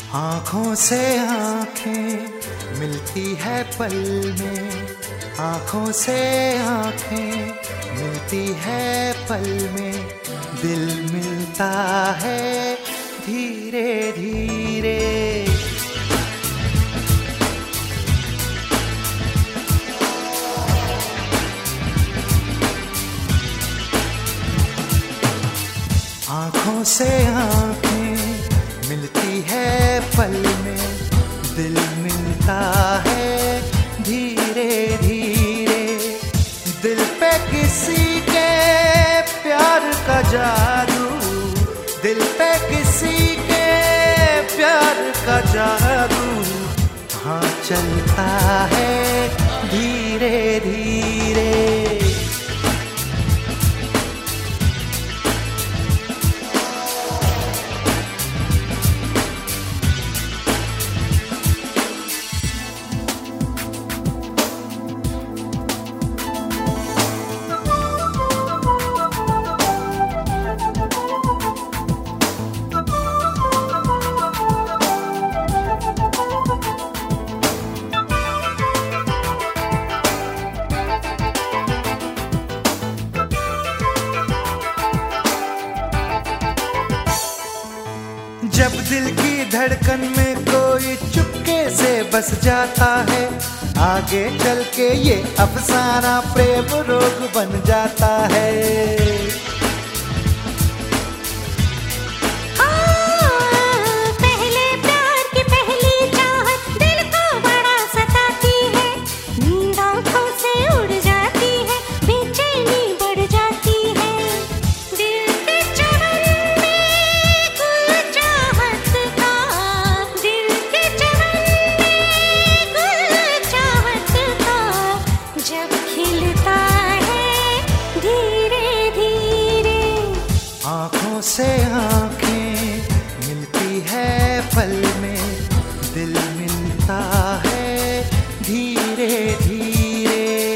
आँखों से आँखें मिलती है पल में, आँखों से आँखें मिलती है पल में, दिल मिलता है धीरे धीरे। आँखों से आँखें मिलती है पल में, दिल मिलता है धीरे धीरे। दिल पे किसी के प्यार का जादू, दिल पे किसी के प्यार का जादू, हाँ चलता है धीरे धीरे। जब दिल की धड़कन में कोई चुपके से बस जाता है, आगे चल के ये अफसाना प्रेम रोग बन जाता है। आँखों से आँखें मिलती है पल में, दिल मिलता है धीरे धीरे।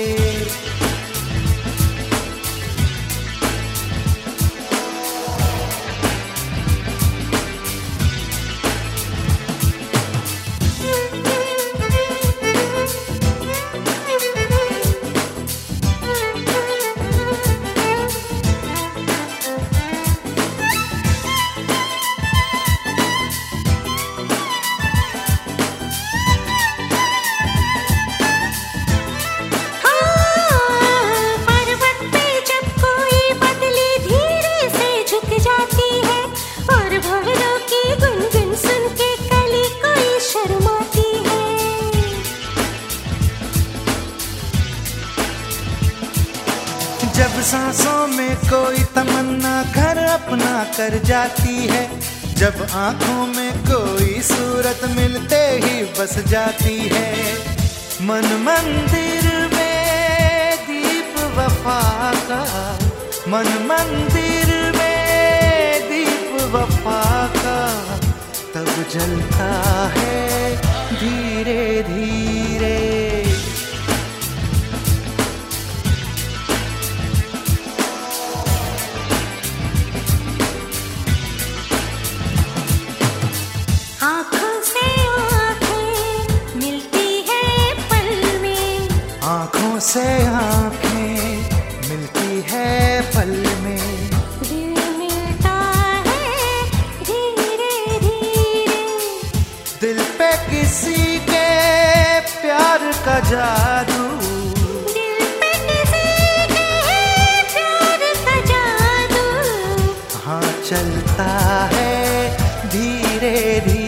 जब सांसों में कोई तमन्ना घर अपना कर जाती है, जब आंखों में कोई सूरत मिलते ही बस जाती है। मन मंदिर में दीप वफा का, मन मंदिर में दीप वफा का, तब जलता है धीरे धीरे। आँखों से आँखें मिलती है पल में, आँखों से आँखें मिलती है पल में, दिल मिलता है धीरे धीरे। दिल पे किसी के प्यार का जादू, दिल पे किसी के प्यार का जादू, हाँ चलता है धीरे धीरे।